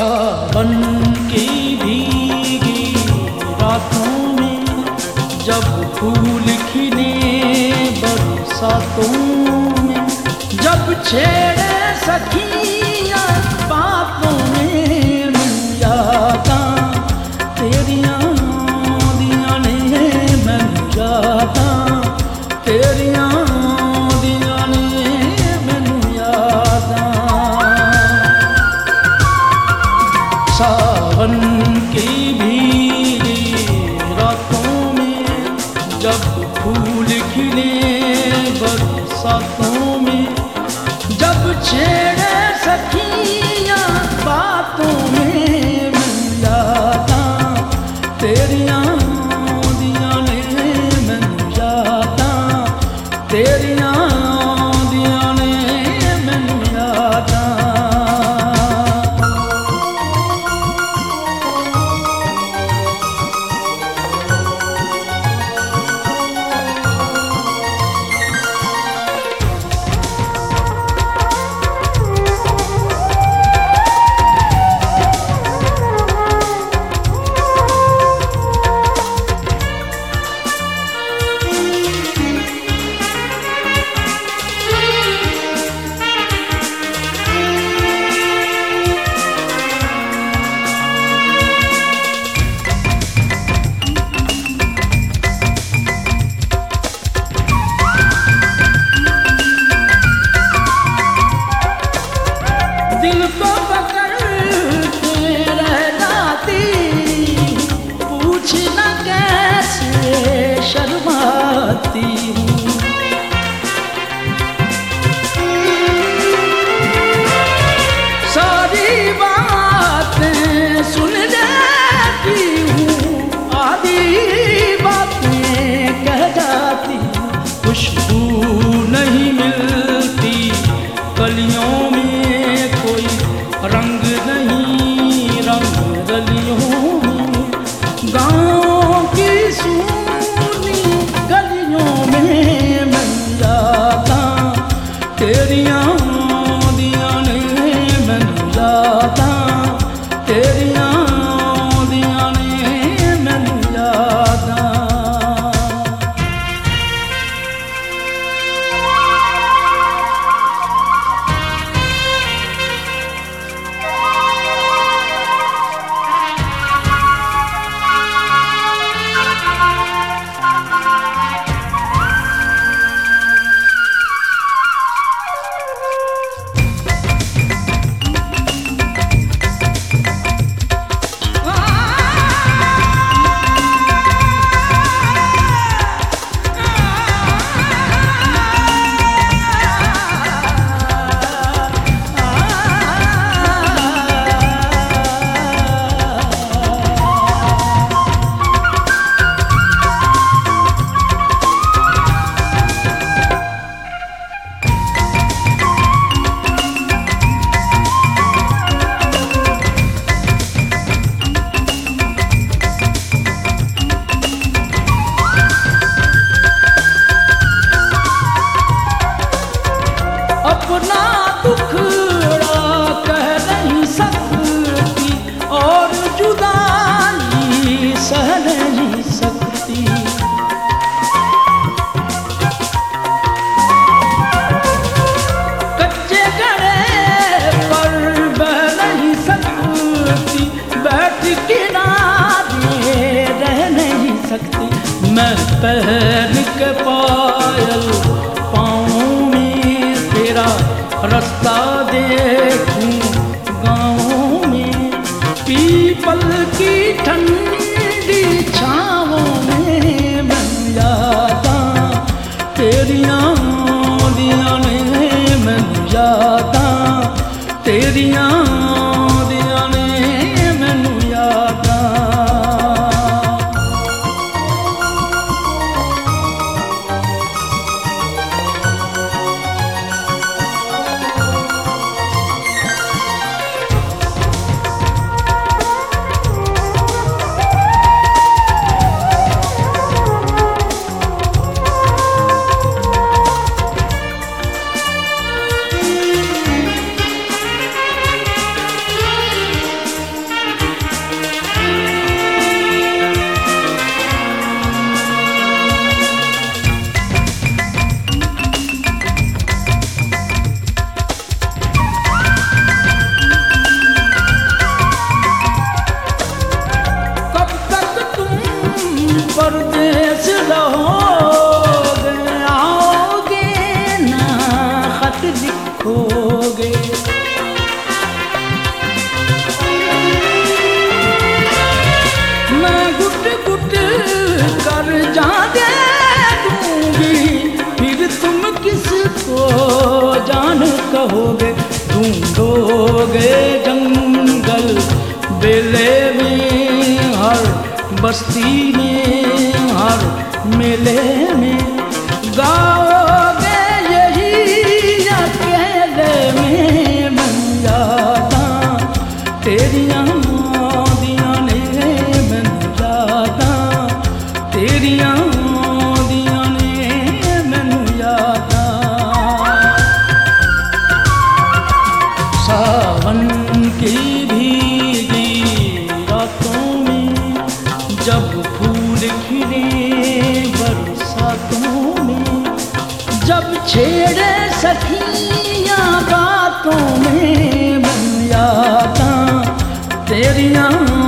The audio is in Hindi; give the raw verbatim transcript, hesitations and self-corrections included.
सावन की भीगी रातों में जब फूल खिले बरसातों में, जब छेड़े सखियां बातों में, मिल जाता तेरियां दियां ने, मिल जाता तेरियां दियां ने, मिल जाता। सावन की भीगी रातों में जब फूल खिले बरसातों में, जब छेड़े सखियां बातों में, मिल जाता तेरियां दियां ने, मिल जाता तेरियां दियां ने, मिल जाता। दिल को पकड़ के रह जाती, पूछना कैसे शर्माती हूँ। सारी बातें सुन जाती हूँ, आधी बातें कह जाती हूँ। खुशबू नहीं मिलती कलियों में, रंग नहीं रंग गलियों में, गाँव की सूनी गलियों में, मिल जाता तेरियां दियां ने, मिल जाता तेरियां दियां ने, मिल जाता। अपना दुखड़ा कह नहीं सकती और जुदाई सह नहीं सकती। कच्चे घड़े पर बह नहीं सकती, बैठ किनारे रह नहीं सकती। मैं पहन के पायल पाँव में तेरा रास्ता देखूं गाँवों में, पीपल की ठंडी छाँवों में, मिल जाता तेरियां दियां ने, मिल जाता तेरियां दियां ने, मिल जाता। रहोगे, ढूंढोगे जंगल बेले में, हर बस्ती में, हर मेले में, गाओगे यही अकेले में। बन जाता तेरियां दियां ने, बन जाता तेरियां दियां ने, मैनू यादा। सावन की भीगी रातों में, जब फूल खिले बरसातों में, जब छेड़े सखियां बातों में, बन जाता तेरियां